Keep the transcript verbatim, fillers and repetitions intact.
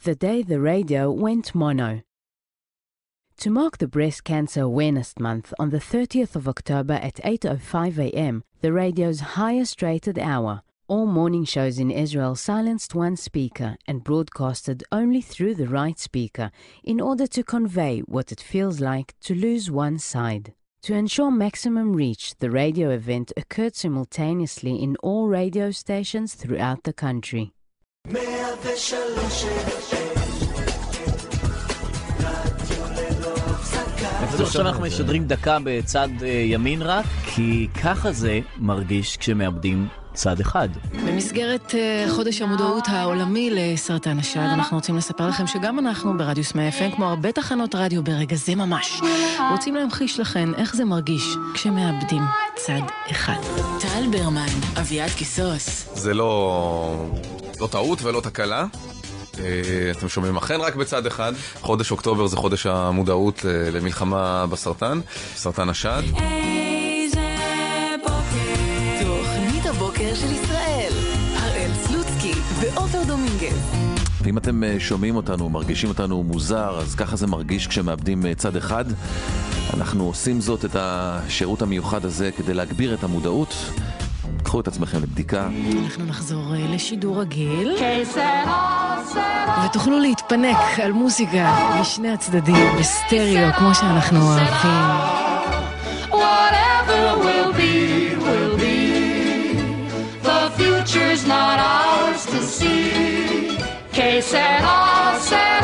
the day the radio went mono. To mark the Breast Cancer Awareness Month on the thirtieth of October at eight oh five a.m., the radio's highest-rated hour, all morning shows in Israel silenced one speaker and broadcasted only through the right speaker in order to convey what it feels like to lose one side. To ensure maximum reach, the radio event occurred simultaneously in all radio stations throughout the country. עכשיו אנחנו משדרים דקה בצד ימין רק, כי ככה זה מרגיש כשמאבדים צד אחד. במסגרת חודש המודעות העולמי לסרטן השד, אנחנו רוצים לספר לכם שגם אנחנו ברדיוס מאה אף אם, כמו הרבה תחנות רדיו ברגע זה ממש, רוצים להמחיש לכם איך זה מרגיש כשמאבדים צד אחד. טל ברמן, אביעד קיסוס. זה לא, לא טעות ולא תקלה. אתם שומעים אכן רק בצד אחד. חודש אוקטובר זה חודש המודעות למלחמה בסרטן, סרטן השד. איזה בוקר, תוכנית הבוקר של ישראל, הראל סלוצקי ועופר דומינגז. ואם אתם שומעים אותנו, מרגישים אותנו מוזר, אז ככה זה מרגיש כשמאבדים צד אחד. אנחנו עושים זאת, את השירות המיוחד הזה, כדי להגביר את המודעות. קחו את עצמכם לבדיקה. אנחנו נחזור לשידור רגיל. ותוכלו להתפנק על מוזיקה בשני הצדדים, בסטריאו, כמו שאנחנו אוהבים. Whatever will be, will be. The future's not ours to see. Que sera, sera.